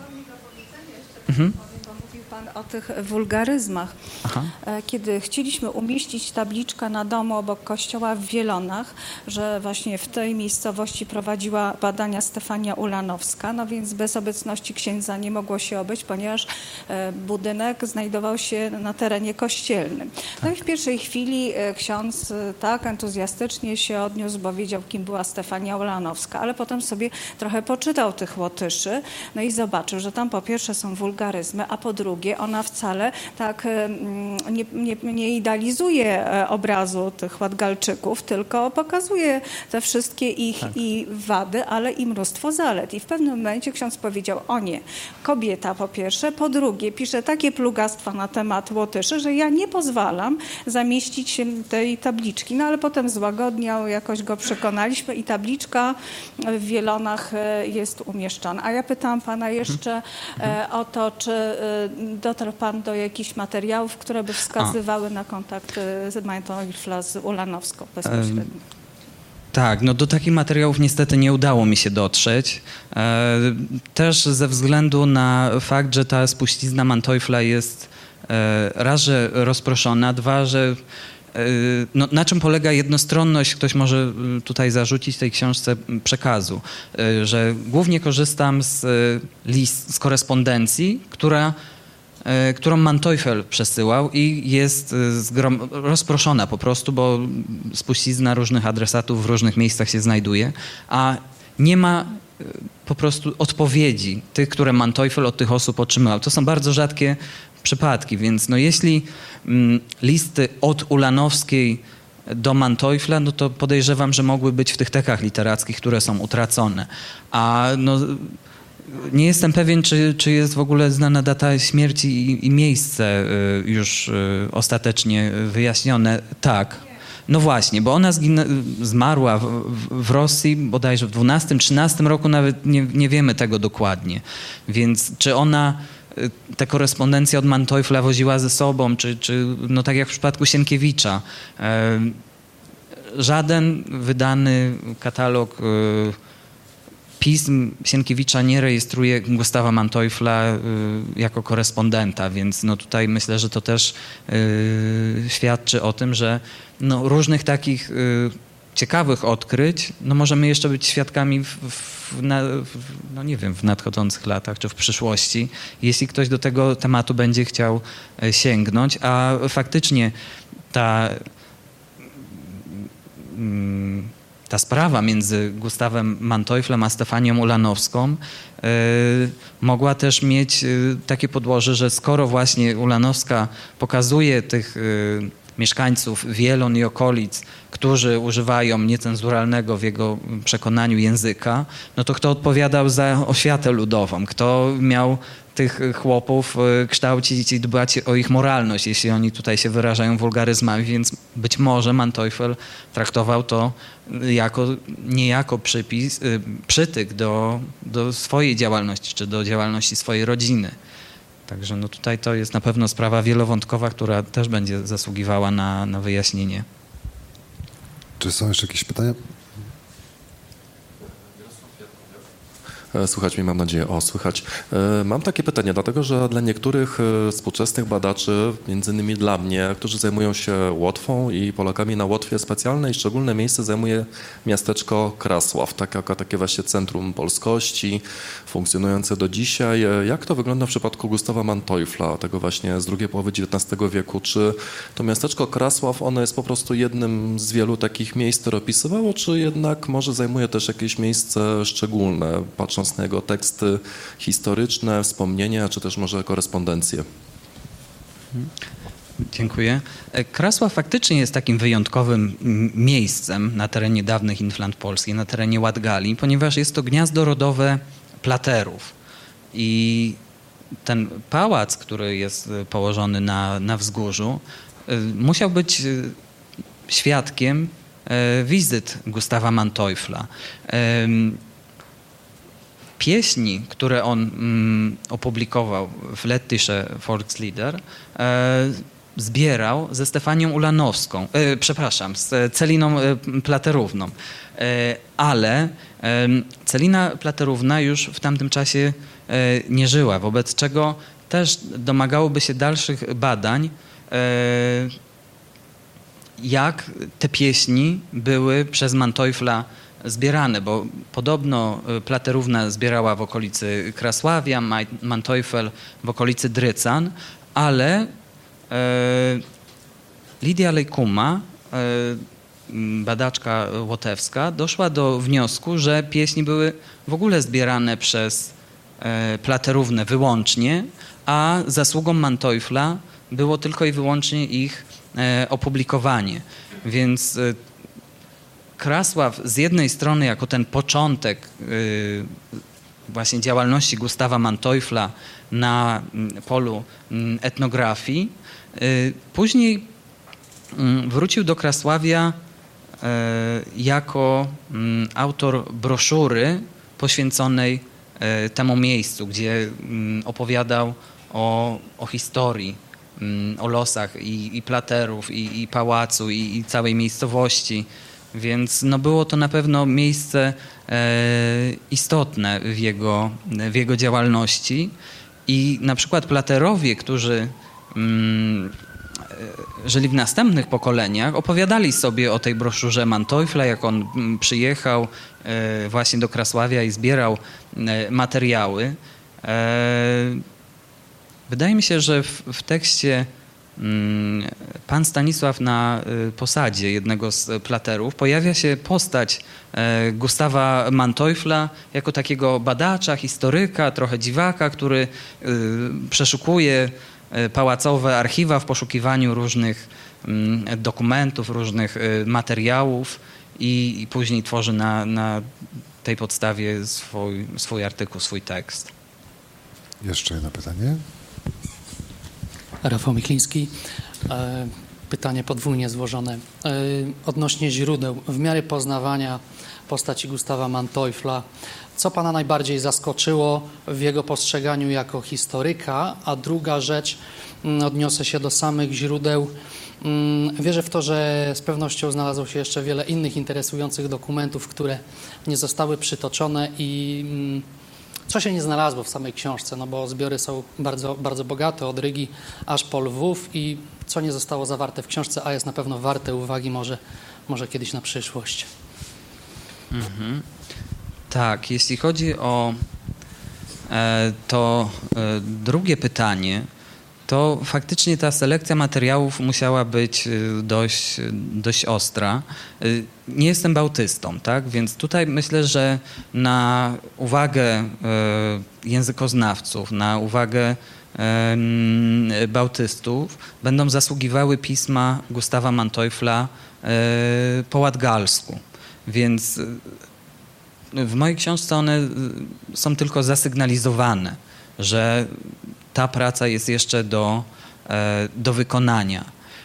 Mhm. Mówił pan o tych wulgaryzmach. Aha. Kiedy chcieliśmy umieścić tabliczkę na domu obok kościoła w Wielonach, że właśnie w tej miejscowości prowadziła badania Stefania Ulanowska, no więc bez obecności księdza nie mogło się obyć, ponieważ budynek znajdował się na terenie kościelnym. No i w pierwszej chwili ksiądz tak entuzjastycznie się odniósł, bo wiedział, kim była Stefania Ulanowska, ale potem sobie trochę poczytał tych łotyszy, no i zobaczył, że tam po pierwsze są wulgaryzmy, a po drugie ona wcale tak nie, nie, nie idealizuje obrazu tych Ładgalczyków, tylko pokazuje te wszystkie ich tak. i wady, ale i mnóstwo zalet. I w pewnym momencie ksiądz powiedział, o nie, kobieta po pierwsze, po drugie pisze takie plugastwa na temat Łotyszy, że ja nie pozwalam zamieścić tej tabliczki. No ale potem złagodniał, jakoś go przekonaliśmy i tabliczka w Wielonach jest umieszczona. A ja pytałam pana jeszcze mhm. o to, czy dotarł pan do jakichś materiałów, które by wskazywały A. na kontakt z Manteuffla z Ulanowską bezpośrednio? Tak, no do takich materiałów niestety nie udało mi się dotrzeć. E, też ze względu na fakt, że ta spuścizna Manteuffla jest e, raz, że rozproszona, dwa, że e, no, na czym polega jednostronność, ktoś może tutaj zarzucić tej książce przekazu, e, że głównie korzystam z list, z korespondencji, która którą Manteuffel przesyłał i jest zgrom- rozproszona po prostu, bo spuścizna różnych adresatów w różnych miejscach się znajduje, a nie ma po prostu odpowiedzi, tych, które Manteuffel od tych osób otrzymał. To są bardzo rzadkie przypadki, więc no jeśli mm, listy od Ulanowskiej do Manteuffla, no to podejrzewam, że mogły być w tych tekach literackich, które są utracone. A no, nie jestem pewien, czy, czy jest w ogóle znana data śmierci i, i miejsce y, już y, ostatecznie wyjaśnione. Tak. No właśnie, bo ona zginę, zmarła w, w, w Rosji bodajże w dwunastym, trzynastym roku, nawet nie, nie wiemy tego dokładnie. Więc czy ona tę korespondencję od Manteuffla woziła ze sobą, czy, czy no tak jak w przypadku Sienkiewicza, e, żaden wydany katalog e, pism Sienkiewicza nie rejestruje Gustawa Manteuffla e, jako korespondenta, więc no tutaj myślę, że to też e, świadczy o tym, że no różnych takich e, ciekawych odkryć, no możemy jeszcze być świadkami w, w, na, w, no nie wiem, w nadchodzących latach czy w przyszłości, jeśli ktoś do tego tematu będzie chciał sięgnąć, a faktycznie ta, ta sprawa między Gustawem Manteufflem a Stefanią Ulanowską y, mogła też mieć y, takie podłoże, że skoro właśnie Ulanowska pokazuje tych y, mieszkańców Wielon i okolic, którzy używają niecenzuralnego w jego przekonaniu języka, no to kto odpowiadał za oświatę ludową? Kto miał tych chłopów kształcić i dbać o ich moralność, jeśli oni tutaj się wyrażają wulgaryzmami, więc być może Manteuffel traktował to jako, niejako przypis, przytyk do, do swojej działalności, czy do działalności swojej rodziny. Także no tutaj to jest na pewno sprawa wielowątkowa, która też będzie zasługiwała na, na wyjaśnienie. Czy są jeszcze jakieś pytania? Słychać mnie, mam nadzieję. O, słychać. Mam takie pytanie, dlatego że dla niektórych współczesnych badaczy, między innymi dla mnie, którzy zajmują się Łotwą i Polakami na Łotwie, specjalne i szczególne miejsce zajmuje miasteczko Krasław, tak jako takie właśnie centrum polskości, funkcjonujące do dzisiaj. Jak to wygląda w przypadku Gustawa Manteuffla, tego właśnie z drugiej połowy dziewiętnastego wieku? Czy to miasteczko Krasław, ono jest po prostu jednym z wielu takich miejsc, które opisywało, czy jednak może zajmuje też jakieś miejsce szczególne, patrząc na jego teksty historyczne, wspomnienia, czy też może korespondencje? Dziękuję. Krasław faktycznie jest takim wyjątkowym miejscem na terenie dawnych Inflant Polski, na terenie Ładgali, ponieważ jest to gniazdo rodowe Platerów. I ten pałac, który jest położony na, na wzgórzu, musiał być świadkiem wizyt Gustawa Manteuffla. Pieśni, które on mm, opublikował w Lettische Volkslieder, e, zbierał ze Stefanią Ulanowską, e, przepraszam, z Celiną e, Platerówną. E, ale e, Celina Platerówna już w tamtym czasie e, nie żyła, wobec czego też domagałoby się dalszych badań, e, jak te pieśni były przez Manteuffla zbierane, bo podobno Platerówna zbierała w okolicy Krasławia, Manteuffel w okolicy Drycan, ale e, Lidia Lejkuma, e, badaczka łotewska, doszła do wniosku, że pieśni były w ogóle zbierane przez e, Platerównę wyłącznie, a zasługą Manteuffla było tylko i wyłącznie ich e, opublikowanie. Więc e, Krasław z jednej strony jako ten początek y, właśnie działalności Gustawa Manteuffla na y, polu y, etnografii, y, później y, wrócił do Krasławia y, jako y, autor broszury poświęconej y, temu miejscu, gdzie y, opowiadał o, o historii, y, o losach i, i Platerów, i, i pałacu, i, i całej miejscowości. Więc no było to na pewno miejsce e, istotne w jego, w jego działalności i na przykład Platerowie, którzy mm, żyli w następnych pokoleniach, opowiadali sobie o tej broszurze Manteuffla, jak on przyjechał e, właśnie do Krasławia i zbierał e, materiały. E, wydaje mi się, że w, w tekście pan Stanisław na posadzie jednego z platerów pojawia się postać Gustawa Manteuffla jako takiego badacza, historyka, trochę dziwaka, który przeszukuje pałacowe archiwa w poszukiwaniu różnych dokumentów, różnych materiałów i, i później tworzy na, na tej podstawie swój, swój artykuł, swój tekst. Jeszcze jedno pytanie. Rafał Mikliński. Pytanie podwójnie złożone. Odnośnie źródeł, w miarę poznawania postaci Gustawa Manteuffla, co pana najbardziej zaskoczyło w jego postrzeganiu jako historyka? A druga rzecz, odniosę się do samych źródeł. Wierzę w to, że z pewnością znalazło się jeszcze wiele innych interesujących dokumentów, które nie zostały przytoczone i co się nie znalazło w samej książce, no bo zbiory są bardzo, bardzo bogate, od Rygi aż po Lwów i co nie zostało zawarte w książce, a jest na pewno warte uwagi, może, może kiedyś na przyszłość. Mhm. Tak, jeśli chodzi o e, to e, drugie pytanie, to faktycznie ta selekcja materiałów musiała być dość, dość ostra. Nie jestem bałtystą, tak? Więc tutaj myślę, że na uwagę językoznawców, na uwagę bałtystów będą zasługiwały pisma Gustawa Manteuffla po ładgalsku. Więc w mojej książce one są tylko zasygnalizowane, że ta praca jest jeszcze do, do wykonania.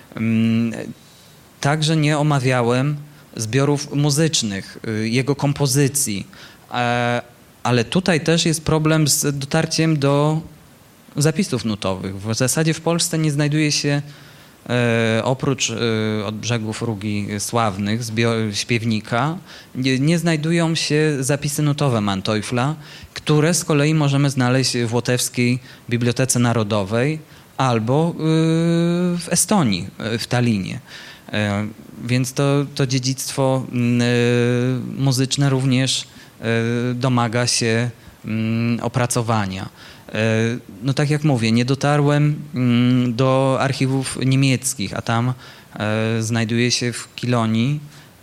Także nie omawiałem zbiorów muzycznych, jego kompozycji, ale tutaj też jest problem z dotarciem do zapisów nutowych. W zasadzie w Polsce nie znajduje się oprócz Od brzegów Rugi Sławnych, śpiewnika, nie, nie znajdują się zapisy nutowe Manteuffla, które z kolei możemy znaleźć w Łotewskiej Bibliotece Narodowej albo w Estonii, w Tallinie. Więc to, to dziedzictwo muzyczne również domaga się opracowania. No tak jak mówię, nie dotarłem do archiwów niemieckich, a tam znajduje się w Kilonii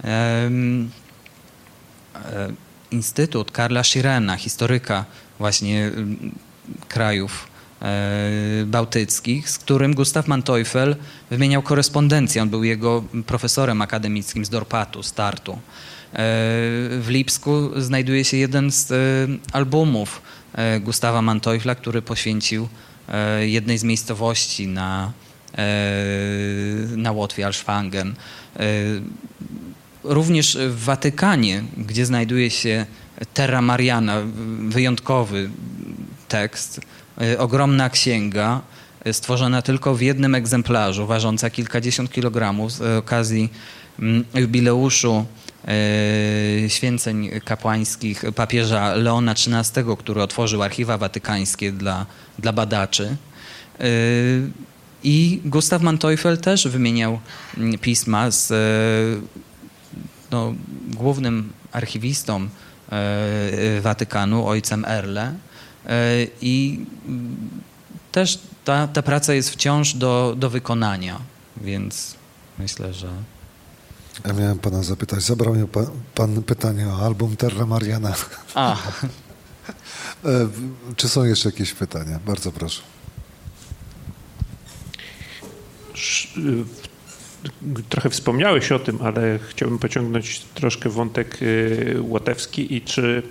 Instytut Karla Schirena, historyka właśnie krajów bałtyckich, z którym Gustav Manteuffel wymieniał korespondencję. On był jego profesorem akademickim z Dorpatu, z Tartu. W Lipsku znajduje się jeden z albumów Gustawa Manteuffla, który poświęcił jednej z miejscowości na, na Łotwie, Alszwangen. Również w Watykanie, gdzie znajduje się Terra Mariana, wyjątkowy tekst, ogromna księga, stworzona tylko w jednym egzemplarzu, ważąca kilkadziesiąt kilogramów z okazji jubileuszu święceń kapłańskich papieża Leona trzynastego, który otworzył archiwa watykańskie dla, dla badaczy. I Gustav Manteuffel też wymieniał pisma z no, głównym archiwistą Watykanu, ojcem Erle. I też ta, ta praca jest wciąż do, do wykonania, więc myślę, że... Ja miałem pana zapytać, zabrał mi pan, pan pytanie o album Terra Mariana. A. Czy są jeszcze jakieś pytania? Bardzo proszę. Trochę wspomniałeś o tym, ale chciałbym pociągnąć troszkę wątek łotewski i czy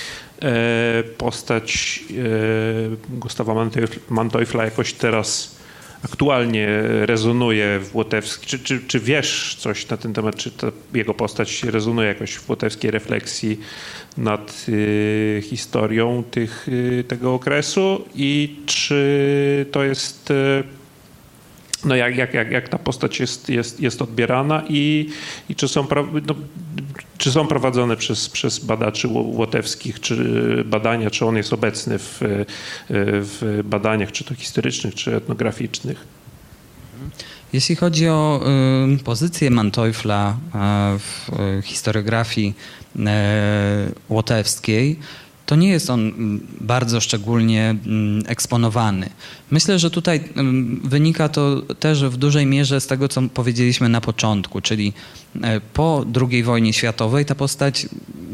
postać Gustawa Manteuffla jakoś teraz aktualnie rezonuje w łotewskiej, czy, czy, czy wiesz coś na ten temat, czy ta jego postać rezonuje jakoś w łotewskiej refleksji nad y, historią tych, y, tego okresu i czy to jest, y, no jak, jak, jak, jak ta postać jest, jest, jest odbierana i, i czy są, no, czy są prowadzone przez, przez badaczy łotewskich, czy badania, czy on jest obecny w, w badaniach, czy to historycznych, czy etnograficznych? Jeśli chodzi o y, pozycję Manteuffla y, w y, historiografii y, łotewskiej, to nie jest on bardzo szczególnie eksponowany. Myślę, że tutaj wynika to też w dużej mierze z tego, co powiedzieliśmy na początku, czyli po drugiej wojnie światowej ta postać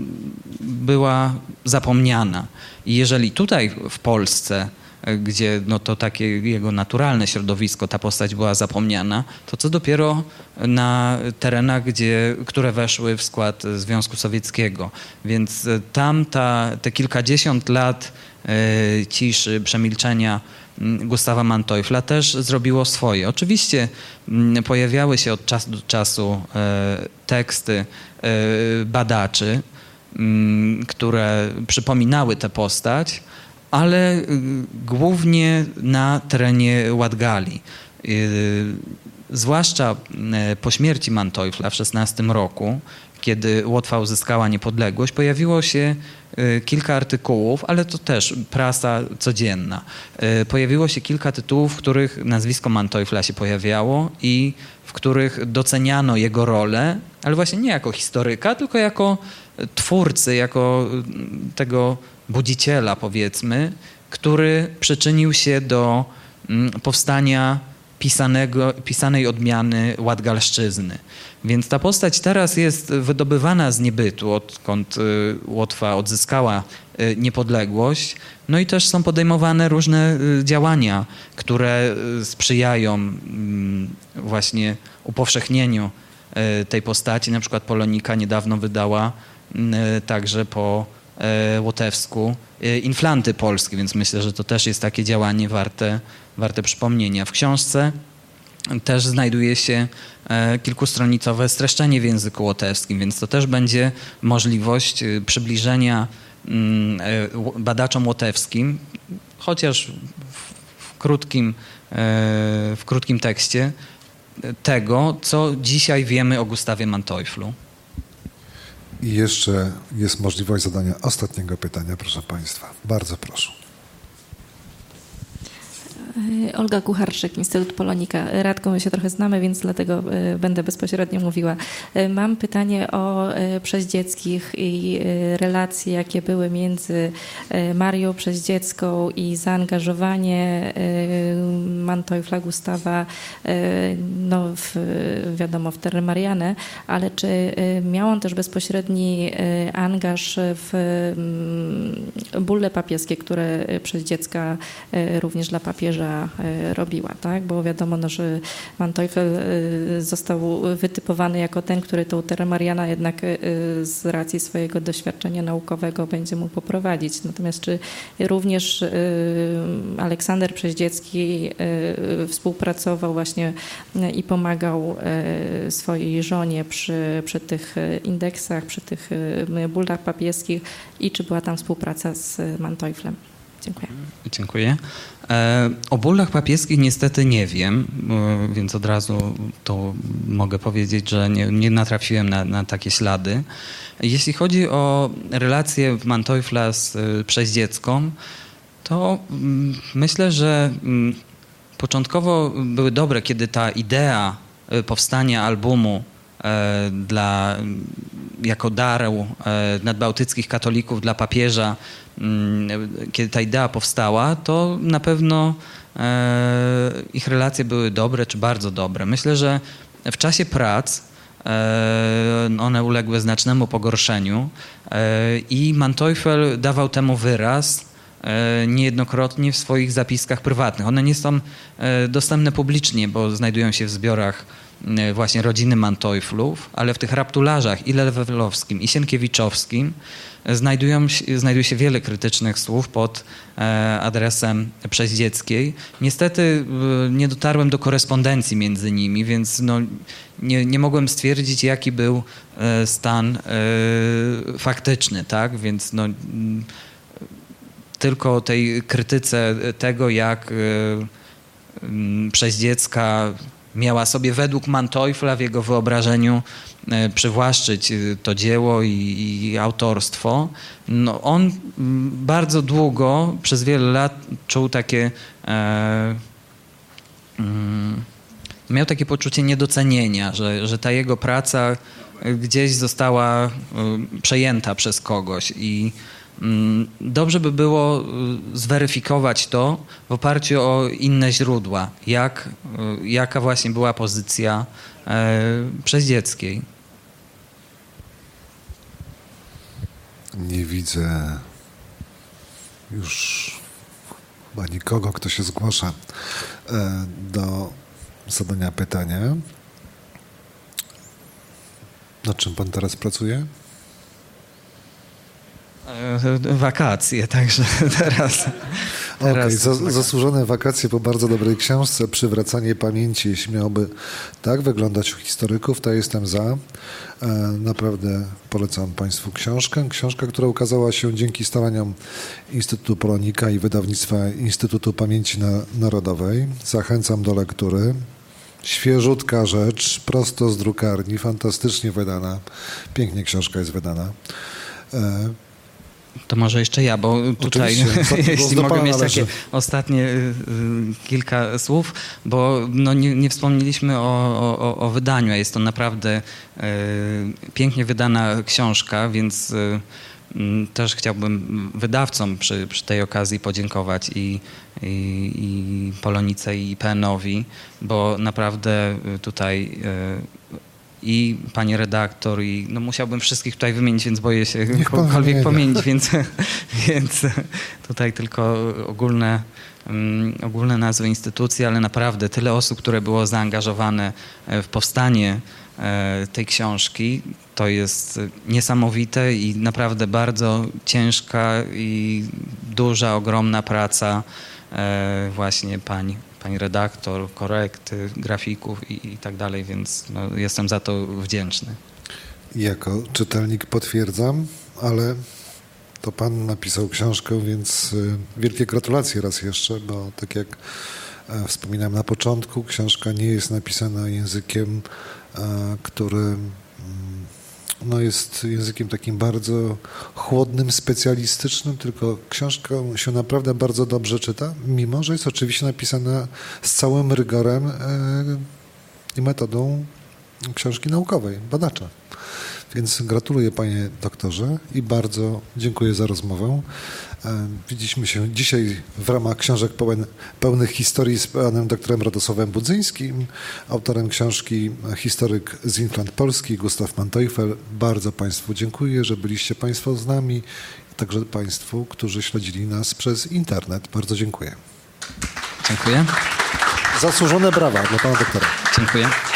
była zapomniana. I jeżeli tutaj w Polsce, gdzie no to takie jego naturalne środowisko, ta postać była zapomniana, to co dopiero na terenach, gdzie, które weszły w skład Związku Sowieckiego. Więc tam ta, te kilkadziesiąt lat e, ciszy, przemilczenia Gustawa Manteuffla też zrobiło swoje. Oczywiście m, pojawiały się od czasu do czasu e, teksty e, badaczy, m, które przypominały tę postać, ale y, głównie na terenie Ładgali. Y, zwłaszcza y, po śmierci Manteuffla w szesnastym roku, kiedy Łotwa uzyskała niepodległość, pojawiło się y, kilka artykułów, ale to też prasa codzienna. Y, pojawiło się kilka tytułów, w których nazwisko Manteuffla się pojawiało i w których doceniano jego rolę, ale właśnie nie jako historyka, tylko jako twórcy, jako tego budziciela, powiedzmy, który przyczynił się do powstania pisanego, pisanej odmiany ładgalszczyzny. Więc ta postać teraz jest wydobywana z niebytu, odkąd Łotwa odzyskała niepodległość. No i też są podejmowane różne działania, które sprzyjają właśnie upowszechnieniu tej postaci. Na przykład Polonika niedawno wydała także po łotewsku inflanty polskie, więc myślę, że to też jest takie działanie warte, warte przypomnienia. W książce też znajduje się kilkustronicowe streszczenie w języku łotewskim, więc to też będzie możliwość przybliżenia badaczom łotewskim, chociaż w krótkim, w krótkim tekście, tego, co dzisiaj wiemy o Gustawie Manteufflu. I jeszcze jest możliwość zadania ostatniego pytania, proszę Państwa. Bardzo proszę. Olga Kucharczyk, Instytut Polonika. Radką my się trochę znamy, więc dlatego będę bezpośrednio mówiła. Mam pytanie o Przeździeckich i relacje, jakie były między Marią Przeździecką i zaangażowanie Manteuffla Gustawa, no w, wiadomo, w Terre Marianne, ale czy miał on też bezpośredni angaż w bulle papieskie, które Przeździecka również dla papieża robiła, tak? Bo wiadomo, no, że Manteuffel został wytypowany jako ten, który tą Terre Marianne jednak z racji swojego doświadczenia naukowego będzie mógł poprowadzić. Natomiast czy również Aleksander Przeździecki współpracował właśnie i pomagał swojej żonie przy, przy tych indeksach, przy tych bullach papieskich i czy była tam współpraca z Manteufflem? Dziękuję. Dziękuję. E, o bullach papieskich niestety nie wiem, e, więc od razu to mogę powiedzieć, że nie, nie natrafiłem na, na takie ślady. Jeśli chodzi o relacje Manteuffla z e, Przeździecką, to m, myślę, że m, początkowo były dobre, kiedy ta idea e, powstania albumu e, dla, jako daru e, nadbałtyckich katolików dla papieża, kiedy ta idea powstała, to na pewno e, ich relacje były dobre czy bardzo dobre. Myślę, że w czasie prac e, one uległy znacznemu pogorszeniu e, i Manteuffel dawał temu wyraz e, niejednokrotnie w swoich zapiskach prywatnych. One nie są e, dostępne publicznie, bo znajdują się w zbiorach e, właśnie rodziny Manteufflów, ale w tych raptularzach i Lewelowskim, i Sienkiewiczowskim Znajdują, znajduje się wiele krytycznych słów pod e, adresem Przeździeckiej. Niestety e, nie dotarłem do korespondencji między nimi, więc no, nie, nie mogłem stwierdzić, jaki był e, stan e, faktyczny, tak? Więc no, m, tylko o tej krytyce tego, jak e, m, Przeździecka miała sobie według Manteuffla w jego wyobrażeniu przywłaszczyć to dzieło i, i autorstwo. No on bardzo długo, przez wiele lat czuł takie, e, mm, miał takie poczucie niedocenienia, że, że ta jego praca gdzieś została przejęta przez kogoś i Dobrze by było zweryfikować to w oparciu o inne źródła, jak, jaka właśnie była pozycja Przeździeckiej. Nie widzę już chyba nikogo, kto się zgłasza do zadania pytania. Nad czym pan teraz pracuje? Wakacje, także teraz... teraz Okej, okay. Zasłużone wakacje po bardzo dobrej książce, Przywracanie pamięci. Jeśli miałoby tak wyglądać u historyków, to jestem za. Naprawdę polecam państwu książkę. Książka, która ukazała się dzięki staraniom Instytutu Polonika i wydawnictwa Instytutu Pamięci Narodowej. Zachęcam do lektury. Świeżutka rzecz, prosto z drukarni, fantastycznie wydana. Pięknie książka jest wydana. To może jeszcze ja, bo tutaj, jeśli mogę mieć takie ostatnie y, kilka słów, bo no nie, nie wspomnieliśmy o, o, o wydaniu, a jest to naprawdę y, pięknie wydana książka, więc y, też chciałbym wydawcom przy, przy tej okazji podziękować i, i, i Polonice, i I P N-owi, bo naprawdę tutaj y, i pani redaktor, i no musiałbym wszystkich tutaj wymienić, więc boję się kogokolwiek pomienić, więc, więc tutaj tylko ogólne, um, ogólne nazwy instytucji, ale naprawdę tyle osób, które było zaangażowane w powstanie e, tej książki, to jest niesamowite i naprawdę bardzo ciężka i duża, ogromna praca e, właśnie pań. Pani redaktor, korekty, grafików i, i tak dalej, więc no, jestem za to wdzięczny. Jako czytelnik potwierdzam, ale to pan napisał książkę, więc wielkie gratulacje raz jeszcze, bo tak jak wspominałem na początku, książka nie jest napisana językiem, który no, jest językiem takim bardzo chłodnym, specjalistycznym, tylko książka się naprawdę bardzo dobrze czyta, mimo że jest oczywiście napisana z całym rygorem i metodą książki naukowej, badacza. Więc gratuluję panie doktorze i bardzo dziękuję za rozmowę. Widzieliśmy się dzisiaj w ramach książek pełen, pełnych historii z panem doktorem Radosławem Budzyńskim, autorem książki Historyk z Inflant Polski, Gustaw Manteuffel. Bardzo państwu dziękuję, że byliście państwo z nami i także państwu, którzy śledzili nas przez internet. Bardzo dziękuję. Dziękuję. Zasłużone brawa dla pana doktora. Dziękuję.